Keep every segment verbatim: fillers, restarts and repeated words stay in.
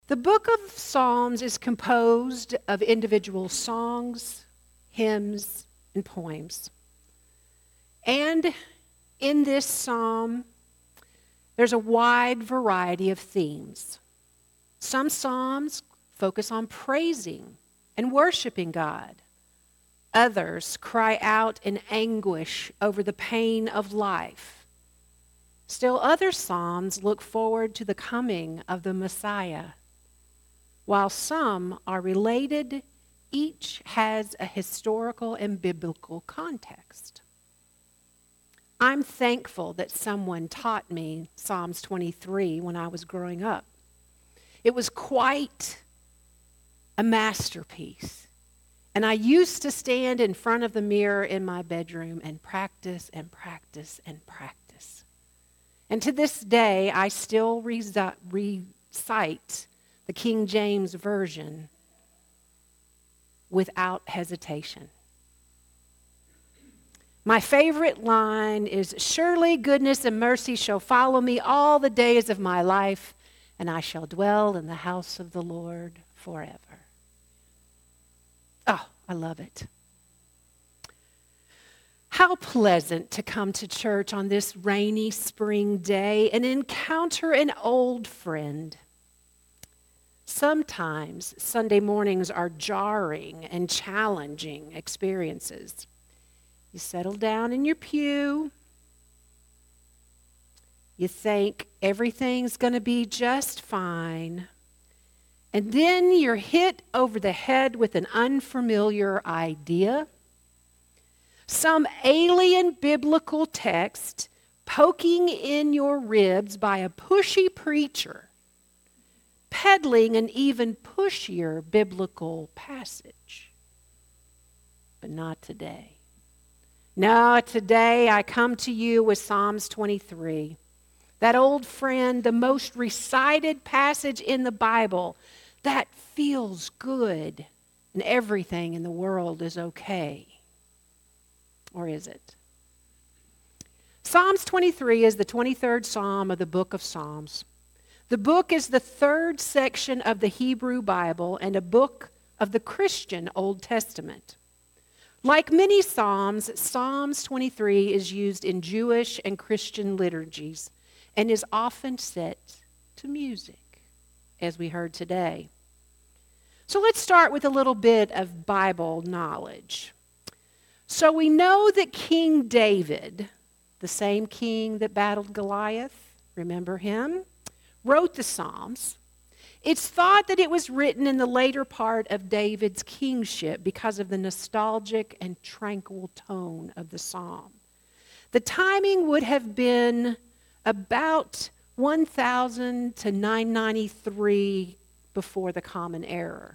The book of Psalms is composed of individual songs, hymns, and poems. And in this psalm, there's a wide variety of themes. Some psalms focus on praising and worshiping God. Others cry out in anguish over the pain of life. Still other psalms look forward to the coming of the Messiah. While some are related, each has a historical and biblical context. I'm thankful that someone taught me Psalms twenty-three when I was growing up. It was quite a masterpiece. And I used to stand in front of the mirror in my bedroom and practice and practice and practice. And to this day, I still resi- recite the King James Version without hesitation. My favorite line is, "Surely goodness and mercy shall follow me all the days of my life, and I shall dwell in the house of the Lord forever." Oh, I love it. How pleasant to come to church on this rainy spring day and encounter an old friend. Sometimes Sunday mornings are jarring and challenging experiences. You settle down in your pew. You think everything's going to be just fine. And then you're hit over the head with an unfamiliar idea. Some alien biblical text poking in your ribs by a pushy preacher, peddling an even pushier biblical passage. But not today. No, today I come to you with Psalms twenty-three. That old friend, the most recited passage in the Bible that feels good and everything in the world is okay. Or is it? Psalms twenty-three is the twenty-third psalm of the book of Psalms. The book is the third section of the Hebrew Bible and a book of the Christian Old Testament. Like many psalms, Psalms twenty-three is used in Jewish and Christian liturgies and is often set to music, as we heard today. So let's start with a little bit of Bible knowledge. So we know that King David, the same king that battled Goliath, remember him, wrote the Psalms. It's thought that it was written in the later part of David's kingship because of the nostalgic and tranquil tone of the psalm. The timing would have been about one thousand to nine ninety-three before the Common Era.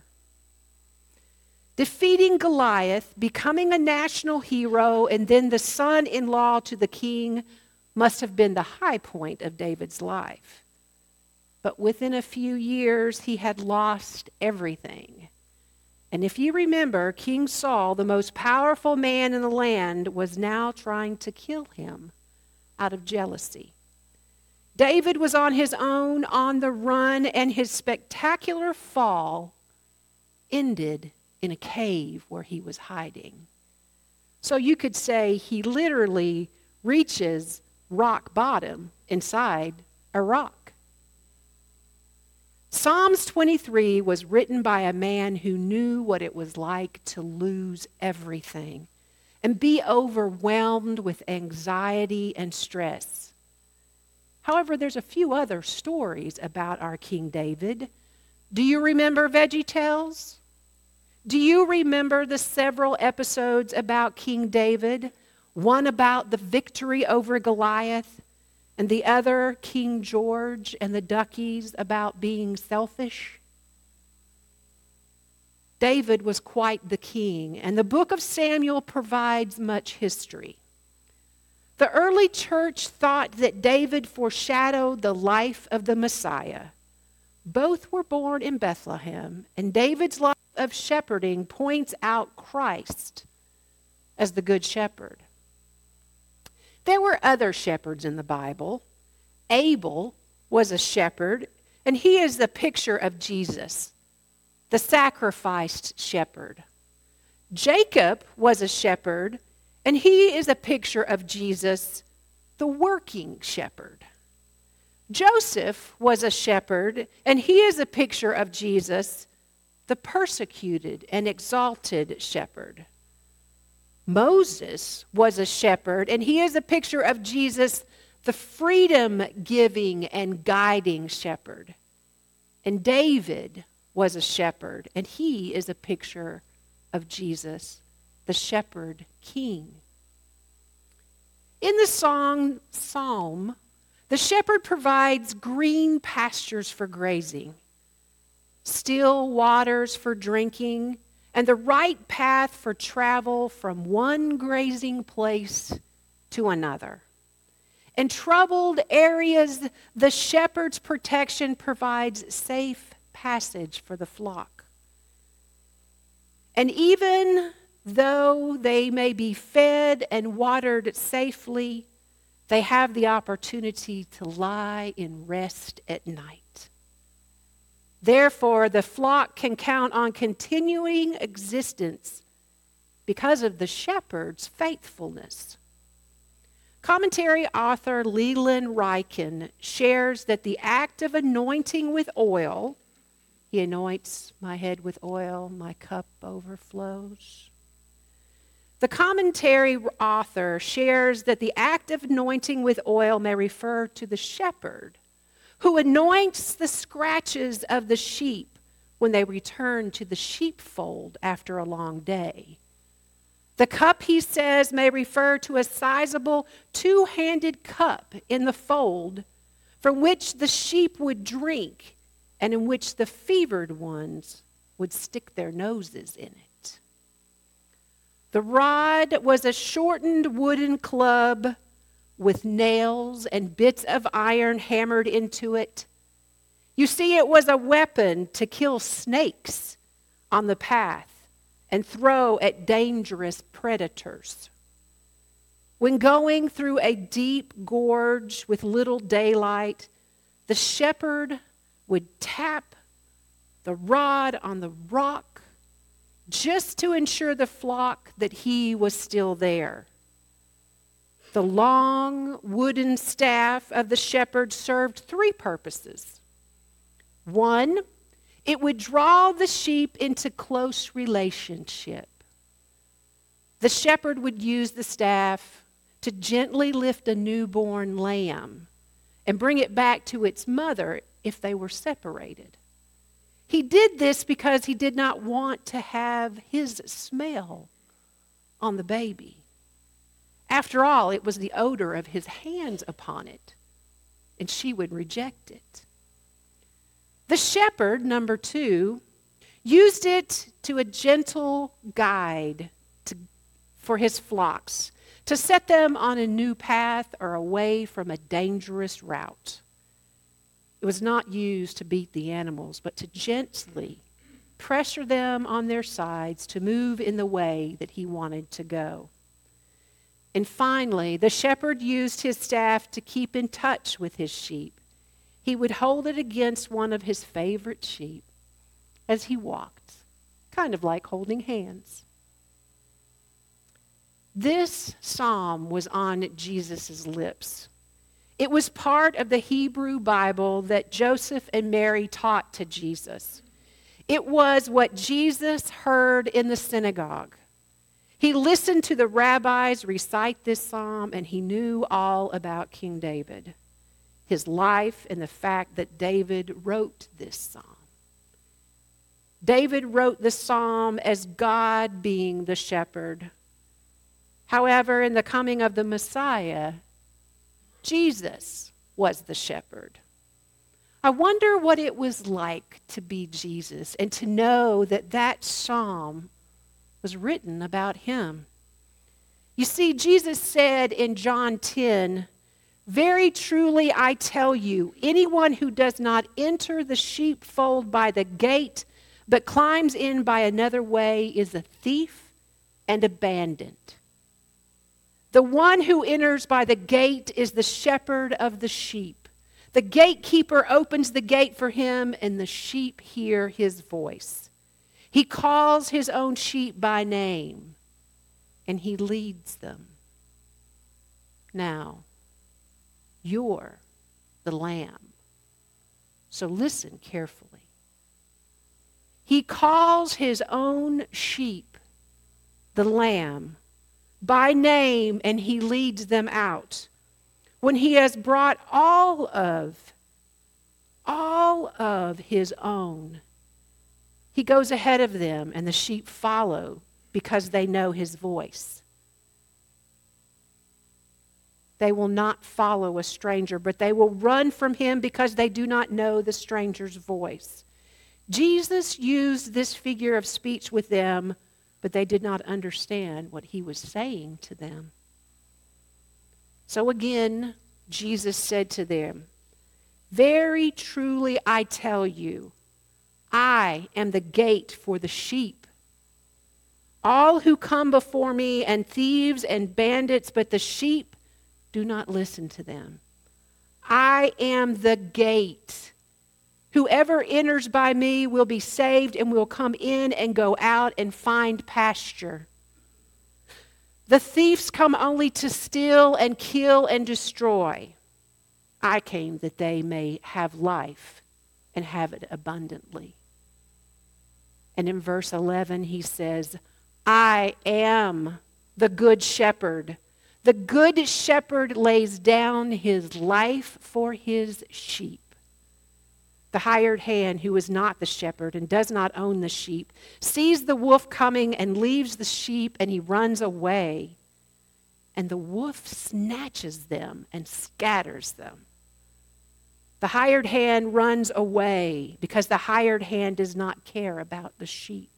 Defeating Goliath, becoming a national hero, and then the son-in-law to the king must have been the high point of David's life. But within a few years, he had lost everything. And if you remember, King Saul, the most powerful man in the land, was now trying to kill him out of jealousy. David was on his own, on the run, and his spectacular fall ended in a cave where he was hiding. So you could say he literally reaches rock bottom inside a rock. Psalms twenty-three was written by a man who knew what it was like to lose everything and be overwhelmed with anxiety and stress. However, there's a few other stories about our King David. Do you remember VeggieTales? Do you remember the several episodes about King David? One about the victory over Goliath, and the other, King George and the Duckies, about being selfish. David was quite the king, and the book of Samuel provides much history. The early church thought that David foreshadowed the life of the Messiah. Both were born in Bethlehem, and David's life of shepherding points out Christ as the good shepherd. There were other shepherds in the Bible. Abel was a shepherd, And he is the picture of Jesus, the sacrificed shepherd. Jacob was a shepherd, and he is a picture of Jesus, the working shepherd. Joseph was a shepherd, and he is a picture of Jesus, the persecuted and exalted shepherd. Moses was a shepherd, and he is a picture of Jesus, the freedom-giving and guiding shepherd. And David was a shepherd, and he is a picture of Jesus, the shepherd king. In the song Psalm, the shepherd provides green pastures for grazing, still waters for drinking, and the right path for travel from one grazing place to another. In troubled areas, the shepherd's protection provides safe passage for the flock. And even though they may be fed and watered safely, they have the opportunity to lie in rest at night. Therefore, the flock can count on continuing existence because of the shepherd's faithfulness. Commentary author Leland Ryken shares that the act of anointing with oil, he anoints my head with oil, my cup overflows. The commentary author shares that the act of anointing with oil may refer to the shepherd who anoints the scratches of the sheep when they return to the sheepfold after a long day. The cup, he says, may refer to a sizable two-handed cup in the fold from which the sheep would drink and in which the fevered ones would stick their noses in it. The rod was a shortened wooden club with nails and bits of iron hammered into it. You see, it was a weapon to kill snakes on the path and throw at dangerous predators. When going through a deep gorge with little daylight, the shepherd would tap the rod on the rock just to ensure the flock that he was still there. The long wooden staff of the shepherd served three purposes. One, it would draw the sheep into close relationship. The shepherd would use the staff to gently lift a newborn lamb and bring it back to its mother if they were separated. He did this because he did not want to have his smell on the baby. After all, it was the odor of his hands upon it, and she would reject it. The shepherd, number two, used it to a gentle guide to, for his flocks, to set them on a new path or away from a dangerous route. It was not used to beat the animals, but to gently pressure them on their sides to move in the way that he wanted to go. And finally, the shepherd used his staff to keep in touch with his sheep. He would hold it against one of his favorite sheep as he walked, kind of like holding hands. This psalm was on Jesus' lips. It was part of the Hebrew Bible that Joseph and Mary taught to Jesus. It was what Jesus heard in the synagogue. He listened to the rabbis recite this psalm, and he knew all about King David, his life, and the fact that David wrote this psalm. David wrote the psalm as God being the shepherd. However, in the coming of the Messiah, Jesus was the shepherd. I wonder what it was like to be Jesus and to know that that psalm was written about him. You see, Jesus said in John ten, "Very truly I tell you, anyone who does not enter the sheepfold by the gate, but climbs in by another way is a thief and a bandit. The one who enters by the gate is the shepherd of the sheep. The gatekeeper opens the gate for him, and the sheep hear his voice. He calls his own sheep by name, and he leads them. Now, you're the lamb, so listen carefully. He calls his own sheep, the lamb, by name, and he leads them out. When he has brought all of, all of his own, he goes ahead of them, and the sheep follow because they know his voice. They will not follow a stranger, but they will run from him because they do not know the stranger's voice. Jesus used this figure of speech with them, but they did not understand what he was saying to them. So again, Jesus said to them, "Very truly I tell you, I am the gate for the sheep. All who come before me and thieves and bandits, but the sheep do not listen to them. I am the gate. Whoever enters by me will be saved and will come in and go out and find pasture. The thieves come only to steal and kill and destroy. I came that they may have life and have it abundantly." And in verse eleven he says, "I am the good shepherd. The good shepherd lays down his life for his sheep. The hired hand, who is not the shepherd and does not own the sheep, sees the wolf coming and leaves the sheep, and he runs away. And the wolf snatches them and scatters them. The hired hand runs away because the hired hand does not care about the sheep.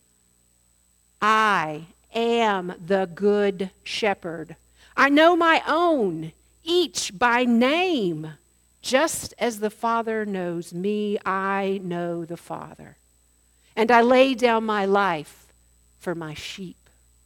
I am the good shepherd. I know my own, each by name. Just as the Father knows me, I know the Father. And I lay down my life for my sheep.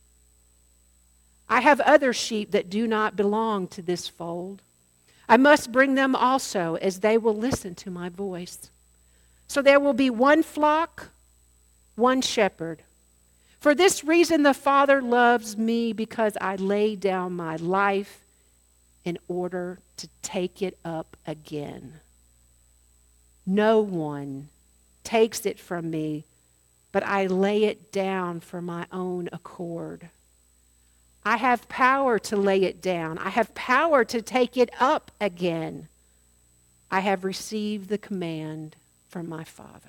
I have other sheep that do not belong to this fold. I must bring them also, as they will listen to my voice. So there will be one flock, one shepherd. For this reason the Father loves me, because I lay down my life in order to take it up again. No one takes it from me, but I lay it down for my own accord. I have power to lay it down. I have power to take it up again. I have received the command from my Father."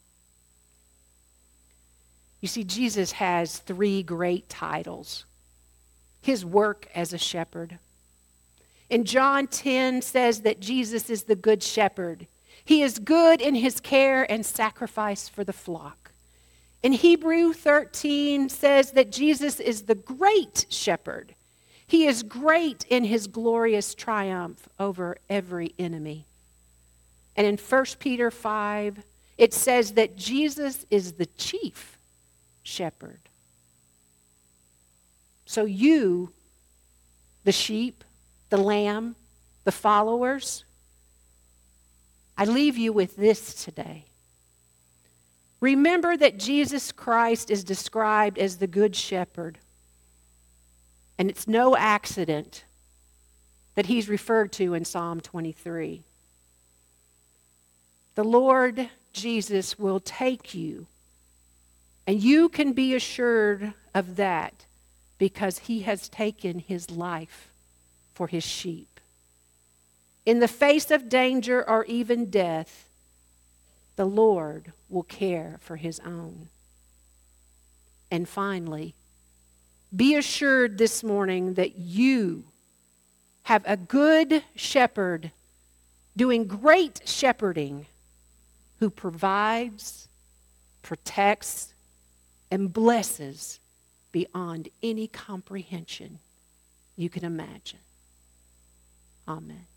You see, Jesus has three great titles. His work as a shepherd. In John ten says that Jesus is the good shepherd. He is good in his care and sacrifice for the flock. In Hebrew thirteen says that Jesus is the great shepherd. He is great in his glorious triumph over every enemy. And in First Peter five, it says that Jesus is the chief shepherd. So you, the sheep, the lamb, the followers, I leave you with this today. Remember that Jesus Christ is described as the good shepherd. And it's no accident that he's referred to in Psalm twenty-three. The Lord Jesus will take you, and you can be assured of that because he has taken his life for his sheep. In the face of danger or even death, the Lord will care for his own. And finally, be assured this morning that you have a good shepherd doing great shepherding who provides, protects, and blesses beyond any comprehension you can imagine. Amen.